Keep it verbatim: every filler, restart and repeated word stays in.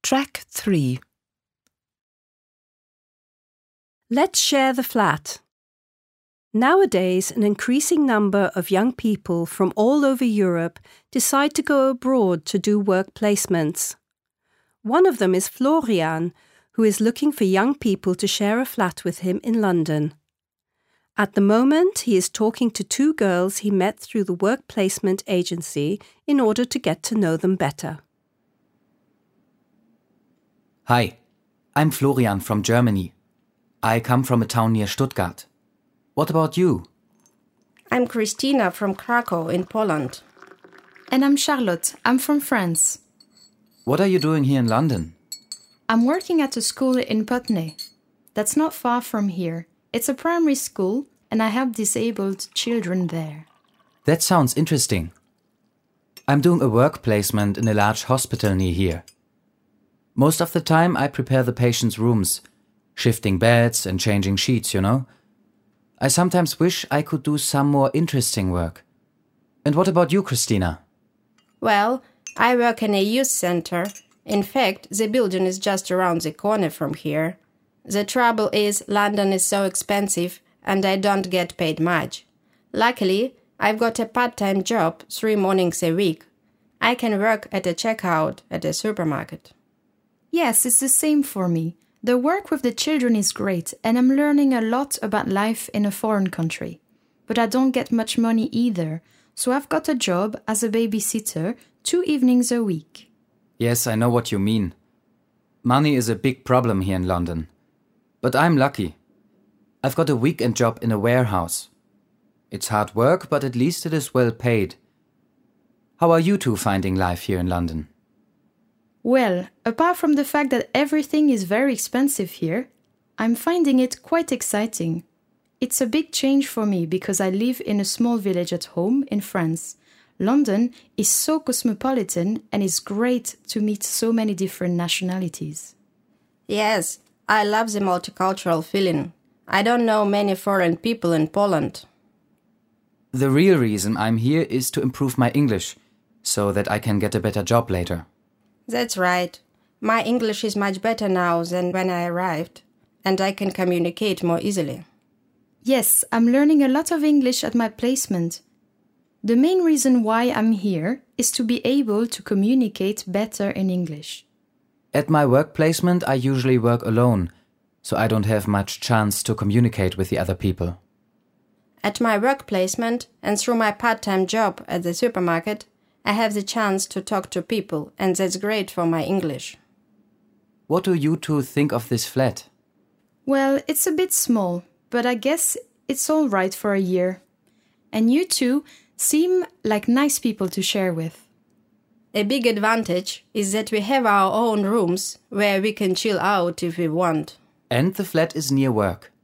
Track three. Let's share the flat. Nowadays, an increasing number of young people from all over Europe decide to go abroad to do work placements. One of them is Florian, who is looking for young people to share a flat with him in London. At the moment, he is talking to two girls he met through the work placement agency in order to get to know them better. Hi, I'm Florian from Germany. I come from a town near Stuttgart. What about you? I'm Christina from Krakow in Poland. And I'm Charlotte. I'm from France. What are you doing here in London? I'm working at a school in Putney. That's not far from here. It's a primary school, and I help disabled children there. That sounds interesting. I'm doing a work placement in a large hospital near here. Most of the time I prepare the patients' rooms, shifting beds and changing sheets, you know. I sometimes wish I could do some more interesting work. And what about you, Christina? Well, I work in a youth center. In fact, the building is just around the corner from here. The trouble is, London is so expensive and I don't get paid much. Luckily, I've got a part-time job three mornings a week. I can work at a checkout at a supermarket. Yes, it's the same for me. The work with the children is great and I'm learning a lot about life in a foreign country. But I don't get much money either, so I've got a job as a babysitter two evenings a week. Yes, I know what you mean. Money is a big problem here in London. But I'm lucky. I've got a weekend job in a warehouse. It's hard work, but at least it is well paid. How are you two finding life here in London? Well, apart from the fact that everything is very expensive here, I'm finding it quite exciting. It's a big change for me because I live in a small village at home in France. London is so cosmopolitan and it's great to meet so many different nationalities. Yes, I love the multicultural feeling. I don't know many foreign people in Poland. The real reason I'm here is to improve my English, so that I can get a better job later. That's right. My English is much better now than when I arrived, and I can communicate more easily. Yes, I'm learning a lot of English at my placement. The main reason why I'm here is to be able to communicate better in English. At my work placement, I usually work alone, so I don't have much chance to communicate with the other people. At my work placement and through my part-time job at the supermarket, I have the chance to talk to people, and that's great for my English. What do you two think of this flat? Well, it's a bit small, but I guess it's all right for a year. And you two seem like nice people to share with. A big advantage is that we have our own rooms where we can chill out if we want. And the flat is near work.